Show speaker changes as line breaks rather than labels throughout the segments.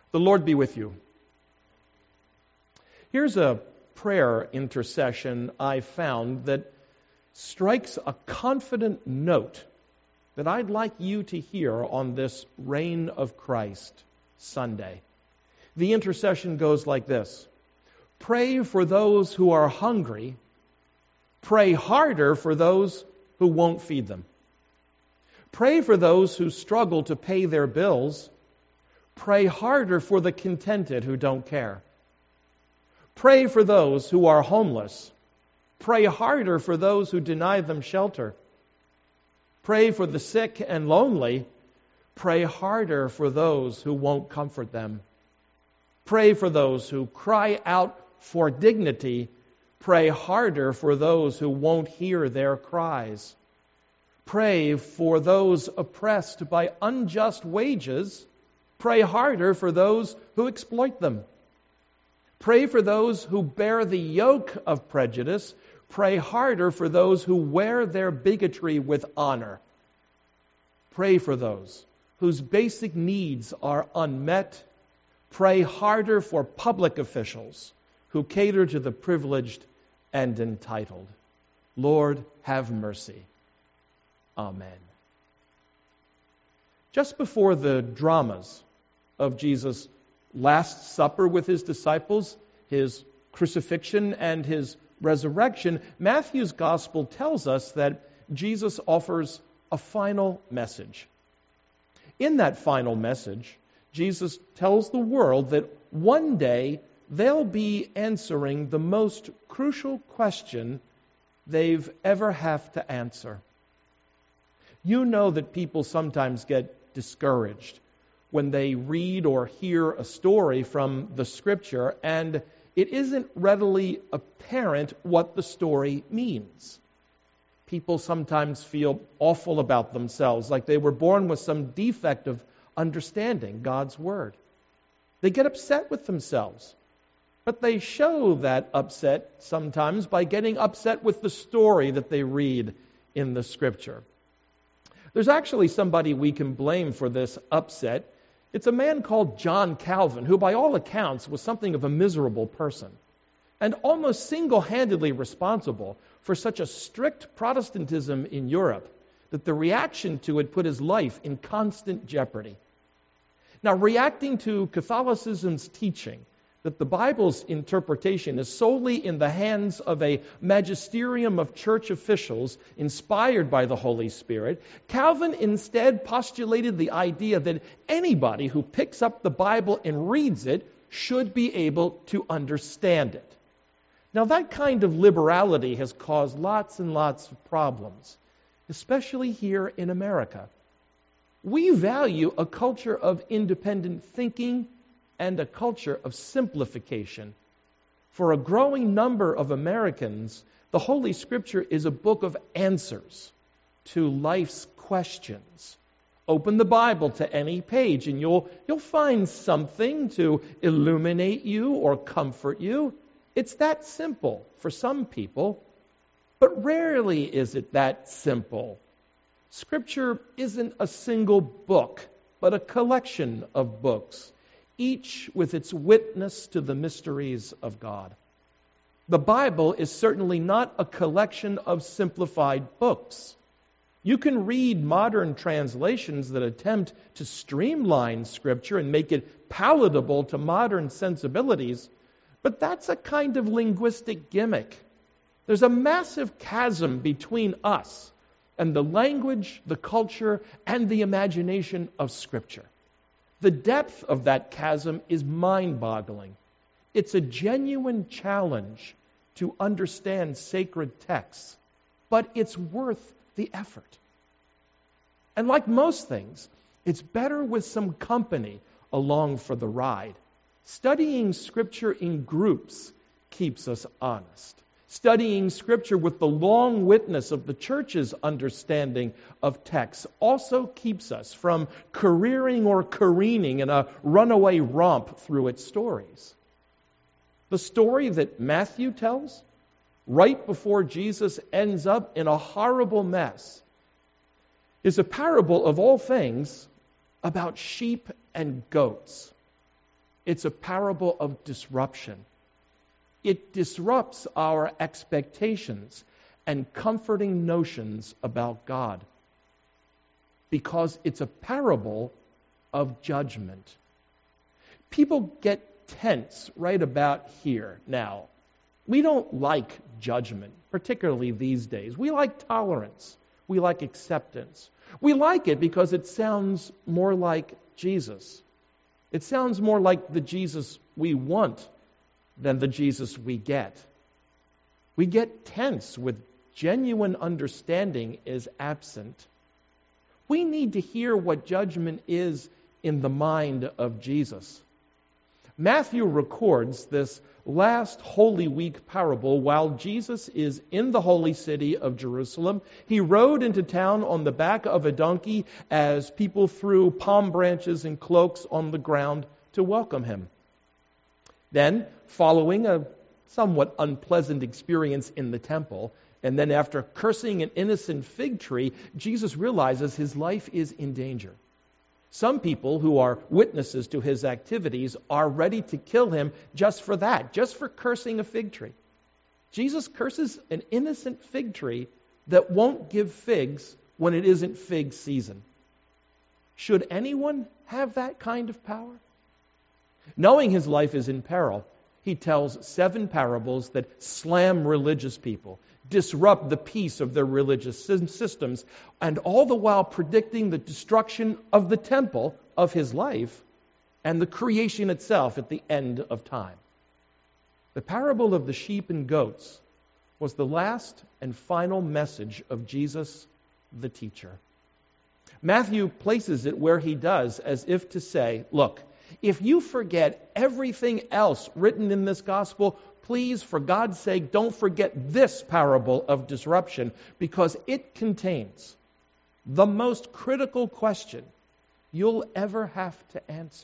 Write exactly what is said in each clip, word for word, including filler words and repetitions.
The Lord be with you. Here's a prayer intercession I found that strikes a confident note that I'd like you to hear on this Reign of Christ Sunday. The intercession goes like this: pray for those who are hungry, pray harder for those who won't feed them. Pray for those who struggle to pay their bills, pray harder for the contented who don't care. Pray for those who are homeless, pray harder for those who deny them shelter. Pray for the sick and lonely, pray harder for those who won't comfort them. Pray for those who cry out for dignity, pray harder for those who won't hear their cries. Pray for those oppressed by unjust wages, pray harder for those who exploit them. Pray for those who bear the yoke of prejudice, pray harder for those who wear their bigotry with honor. Pray for those whose basic needs are unmet, pray harder for public officials who cater to the privileged and entitled. Lord, have mercy. Amen. Just before the dramas of Jesus' Last Supper with his disciples, his crucifixion and his resurrection, Matthew's gospel tells us that Jesus offers a final message. In that final message, Jesus tells the world that one day they'll be answering the most crucial question they've ever have to answer. You know that people sometimes get discouraged when they read or hear a story from the Scripture and it isn't readily apparent what the story means. People sometimes feel awful about themselves, like they were born with some defect of understanding God's Word. They get upset with themselves, but they show that upset sometimes by getting upset with the story that they read in the Scripture. There's actually somebody we can blame for this upset. It's a man called John Calvin, who by all accounts was something of a miserable person and almost single-handedly responsible for such a strict Protestantism in Europe that the reaction to it put his life in constant jeopardy. Now, reacting to Catholicism's teaching that the Bible's interpretation is solely in the hands of a magisterium of church officials inspired by the Holy Spirit, Calvin instead postulated the idea that anybody who picks up the Bible and reads it should be able to understand it. Now, that kind of liberality has caused lots and lots of problems, especially here in America. We value a culture of independent thinking and a culture of simplification. For a growing number of Americans, the Holy Scripture is a book of answers to life's questions. Open the Bible to any page and you'll, you'll find something to illuminate you or comfort you. It's that simple for some people, but rarely is it that simple. Scripture isn't a single book, but a collection of books, each with its witness to the mysteries of God. The Bible is certainly not a collection of simplified books. You can read modern translations that attempt to streamline Scripture and make it palatable to modern sensibilities, but that's a kind of linguistic gimmick. There's a massive chasm between us and the language, the culture, and the imagination of Scripture. The depth of that chasm is mind-boggling. It's a genuine challenge to understand sacred texts, but it's worth the effort. And like most things, it's better with some company along for the ride. Studying Scripture in groups keeps us honest. Studying Scripture with the long witness of the church's understanding of texts also keeps us from careering or careening in a runaway romp through its stories. The story that Matthew tells, right before Jesus ends up in a horrible mess, is a parable of all things about sheep and goats. It's a parable of disruption. It disrupts our expectations and comforting notions about God because it's a parable of judgment. People get tense right about here now. We don't like judgment, particularly these days. We like tolerance. We like acceptance. We like it because it sounds more like Jesus. It sounds more like the Jesus we want than the Jesus we get. We get tense with genuine understanding is absent. We need to hear what judgment is in the mind of Jesus. Matthew records this last Holy Week parable while Jesus is in the holy city of Jerusalem. He rode into town on the back of a donkey as people threw palm branches and cloaks on the ground to welcome him. Then, following a somewhat unpleasant experience in the temple, and then after cursing an innocent fig tree, Jesus realizes his life is in danger. Some people who are witnesses to his activities are ready to kill him just for that, just for cursing a fig tree. Jesus curses an innocent fig tree that won't give figs when it isn't fig season. Should anyone have that kind of power? Knowing his life is in peril, he tells seven parables that slam religious people, disrupt the peace of their religious systems, and all the while predicting the destruction of the temple of his life and the creation itself at the end of time. The parable of the sheep and goats was the last and final message of Jesus, the teacher. Matthew places it where he does, as if to say, look, if you forget everything else written in this gospel, please, for God's sake, don't forget this parable of disruption, because it contains the most critical question you'll ever have to answer.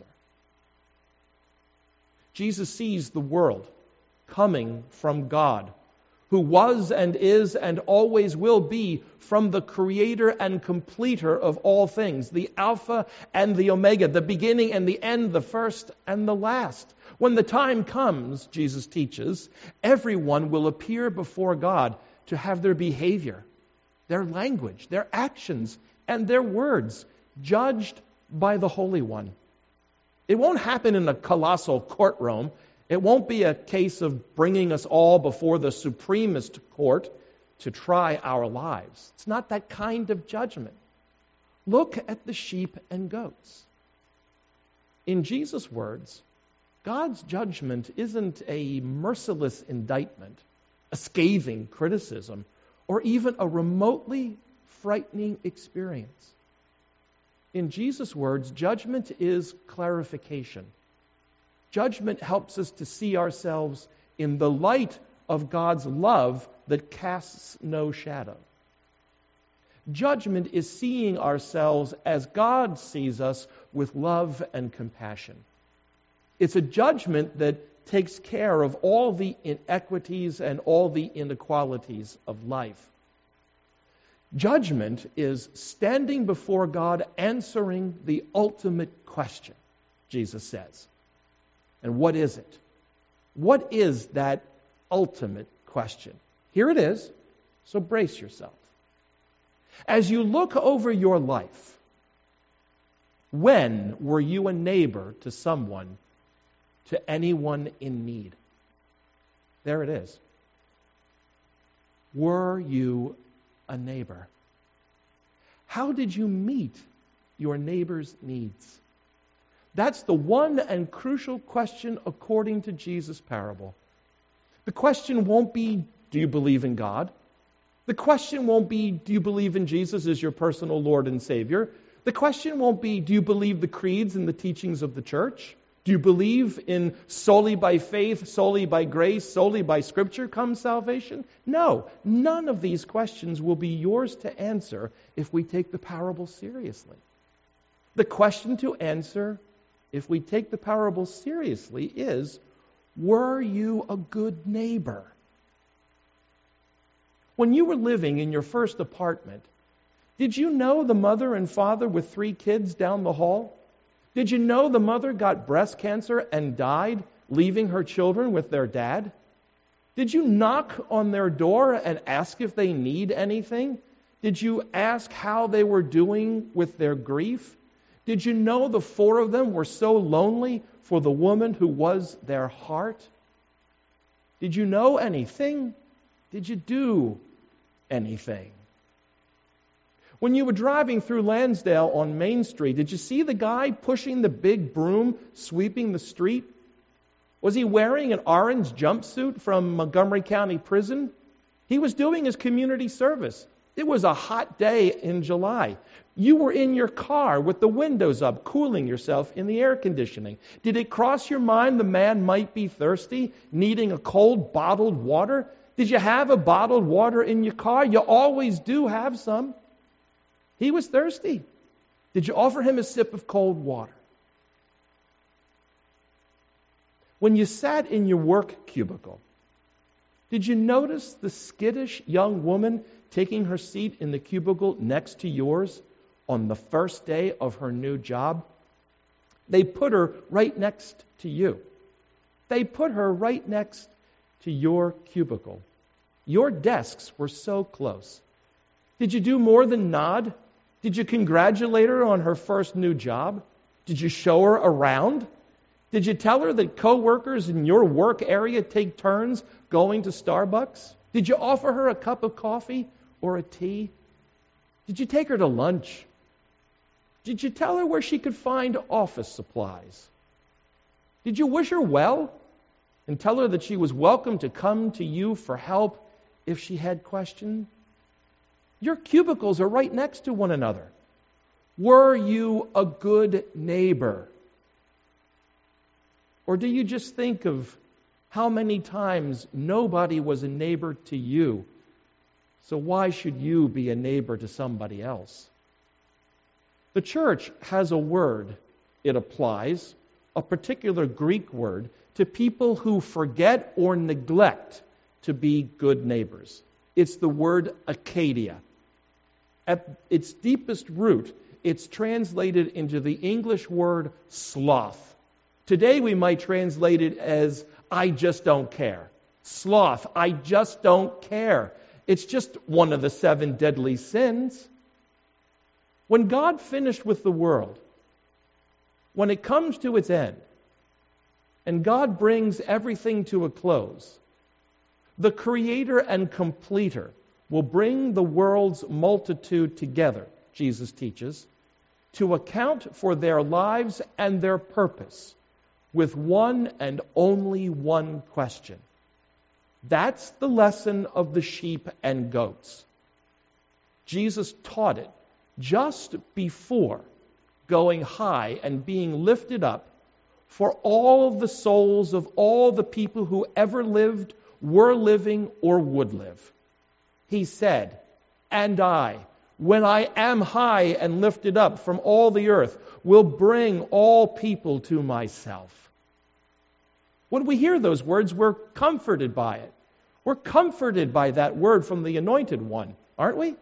Jesus sees the world coming from God, who was and is and always will be from the creator and completer of all things, the Alpha and the Omega, the beginning and the end, the first and the last. When the time comes, Jesus teaches, everyone will appear before God to have their behavior, their language, their actions, and their words judged by the Holy One. It won't happen in a colossal courtroom. It won't be a case of bringing us all before the supremest court to try our lives. It's not that kind of judgment. Look at the sheep and goats. In Jesus' words, God's judgment isn't a merciless indictment, a scathing criticism, or even a remotely frightening experience. In Jesus' words, judgment is clarification. Judgment helps us to see ourselves in the light of God's love that casts no shadow. Judgment is seeing ourselves as God sees us with love and compassion. It's a judgment that takes care of all the inequities and all the inequalities of life. Judgment is standing before God answering the ultimate question, Jesus says. And what is it? What is that ultimate question? Here it is, so brace yourself. As you look over your life, when were you a neighbor to someone, to anyone in need? There it is. Were you a neighbor? How did you meet your neighbor's needs? That's the one and crucial question according to Jesus' parable. The question won't be, do you believe in God? The question won't be, do you believe in Jesus as your personal Lord and Savior? The question won't be, do you believe the creeds and the teachings of the church? Do you believe in solely by faith, solely by grace, solely by Scripture comes salvation? No, none of these questions will be yours to answer if we take the parable seriously. The question to answer, if we take the parable seriously, is, were you a good neighbor? When you were living in your first apartment, did you know the mother and father with three kids down the hall? Did you know the mother got breast cancer and died, leaving her children with their dad? Did you knock on their door and ask if they need anything? Did you ask how they were doing with their grief? Did you know the four of them were so lonely for the woman who was their heart? Did you know anything? Did you do anything? When you were driving through Lansdale on Main Street, did you see the guy pushing the big broom, sweeping the street? Was he wearing an orange jumpsuit from Montgomery County Prison? He was doing his community service. It was a hot day in July. You were in your car with the windows up, cooling yourself in the air conditioning. Did it cross your mind the man might be thirsty, needing a cold bottled water? Did you have a bottled water in your car? You always do have some. He was thirsty. Did you offer him a sip of cold water? When you sat in your work cubicle, did you notice the skittish young woman taking her seat in the cubicle next to yours on the first day of her new job? They put her right next to you. They put her right next to your cubicle. Your desks were so close. Did you do more than nod? Did you congratulate her on her first new job? Did you show her around? Did you tell her that coworkers in your work area take turns going to Starbucks? Did you offer her a cup of coffee or a tea? Did you take her to lunch? Did you tell her where she could find office supplies? Did you wish her well and tell her that she was welcome to come to you for help if she had questions? Your cubicles are right next to one another. Were you a good neighbor? Or do you just think of how many times nobody was a neighbor to you, so why should you be a neighbor to somebody else? The church has a word it applies, a particular Greek word, to people who forget or neglect to be good neighbors. It's the word Acadia. At its deepest root, it's translated into the English word sloth. Today we might translate it as, I just don't care. Sloth, I just don't care. It's just one of the seven deadly sins. When God finished with the world, when it comes to its end, and God brings everything to a close, the Creator and Completer will bring the world's multitude together, Jesus teaches, to account for their lives and their purpose with one and only one question. That's the lesson of the sheep and goats. Jesus taught it just before going high and being lifted up for all of the souls of all the people who ever lived, were living, or would live. He said, "And I, when I am high and lifted up from all the earth, will bring all people to myself." When we hear those words, we're comforted by it. We're comforted by that word from the Anointed One, aren't we?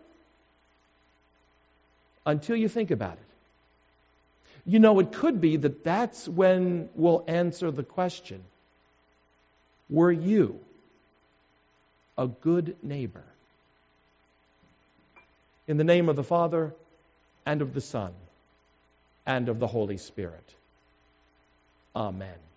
Until you think about it. You know, it could be that that's when we'll answer the question, were you a good neighbor? In the name of the Father, and of the Son, and of the Holy Spirit. Amen.